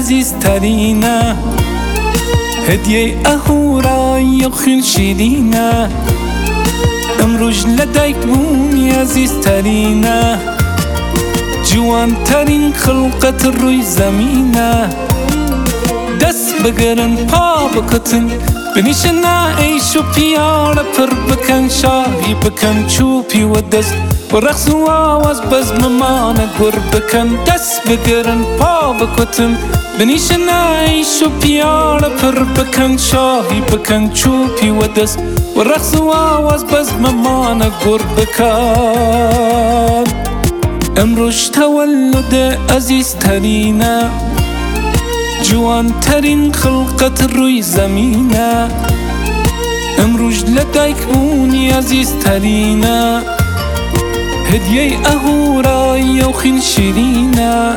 عزیزترینه، هدیه اهورای خیل شیرینه، امروز لدیک بونی عزیزترینه، جوانترین خلقت روی زمینه. دست بگرن پا بکتن بنیشن عیش و پیاله پر بکن، شاهی بکن چوپی و دست و رقص و آواز بزم مانه گر بکن. دست بگرن پا بکتن بنیشن عیش و پیاله پر بکن، شاهی بکن چوپی و دست و رقص و آواز بزم مانه گر بکن. امروز تولد عزیزترینه، جوانترین خلقت روی زمینه، امروز لدیک بونی عزیزترینه، هدیه اهورای و خیل شیرینه.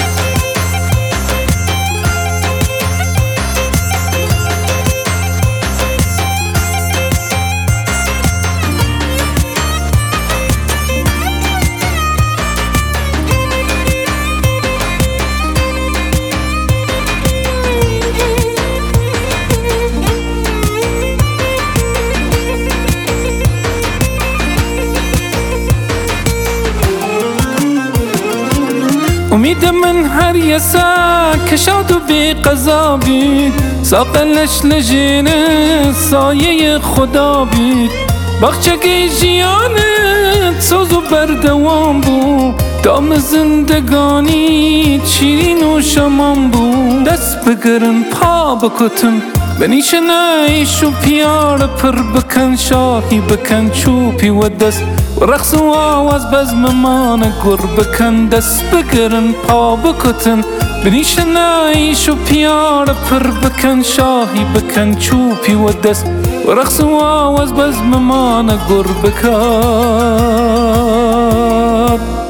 امید من هر یسا کشاد و بی قضا بید، ساقلش لجین سایه خدا بید، بخچگی جیانت سوز و بردوام بود، دام زندگانی شیرین و شمان بود. دست بگرن پا بکتن بنیشن عیش و پیاله پر بکن، شاهی بکن چوپی و دست و رقص و آواز بزم مانه گر بکن. دست بگرن پا بکتن بنیشن عیش و پیاله پر بکن، شاهی بکن چوپی و دست و رقص و آواز بزم مانه گر بکن.